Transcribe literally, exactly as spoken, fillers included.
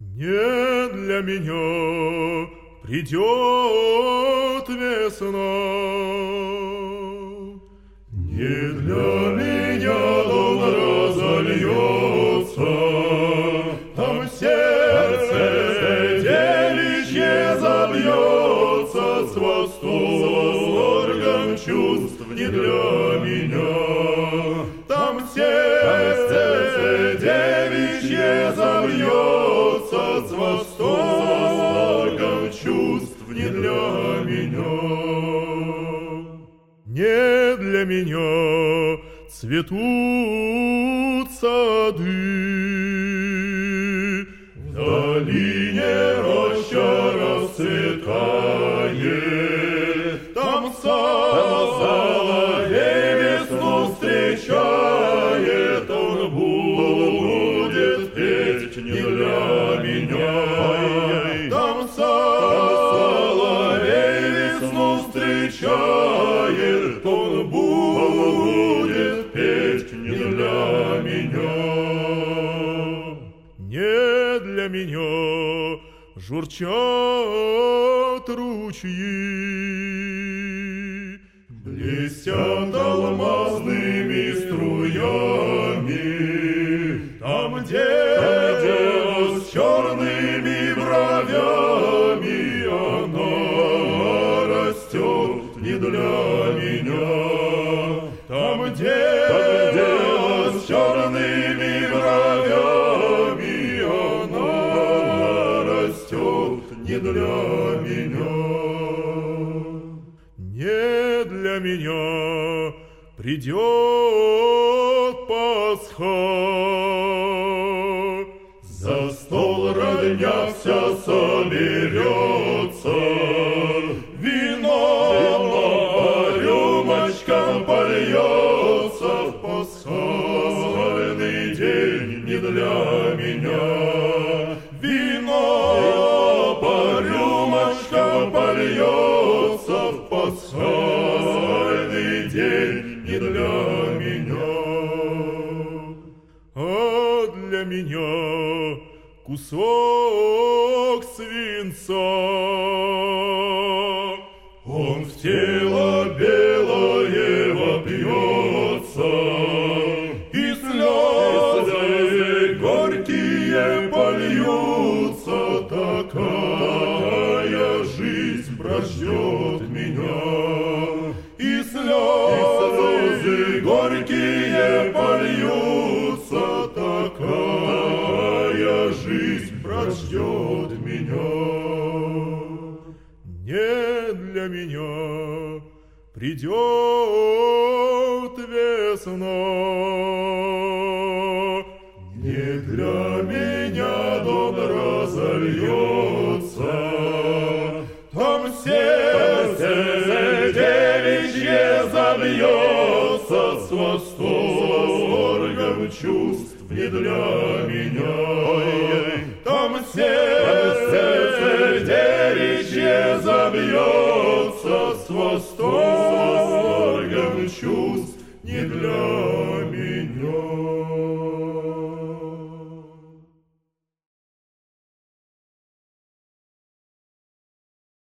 Не для меня придет весна, не для меня дом разольется, там сердце девичье забьется с восторгом чувств не для меня, там сердце девичье забьется с восторгом чувств не для меня. Не для меня цветут сады, в долине роща расцветает, там соловей весну встречает, он будет петь не для меня. Там соловей весну встречает, он будет петь не для меня. Не для меня журчат ручьи, блестят алмазными струями, там дева с черными бровями, она растет не для меня. Там дева с черными бровями, она растет не для меня. Не для меня придет Пасха, за стол родня вся соберется, вино по рюмочкам польется, в пасхальный день не для меня. Вино по рюмочкам польется, в пасхальный день не для меня. А для меня кусок свинца, он в тело белое вопьется, и слезы горькие польются, такая жизнь прождет меня. И слезы горькие польются, такая жизнь прождет меня. Не для меня придет весна, не для меня дом разольется, там сердце девичье забьется с восторгом чувств не для меня. Там сердце девичье забьется с восторгом чувств не для меня.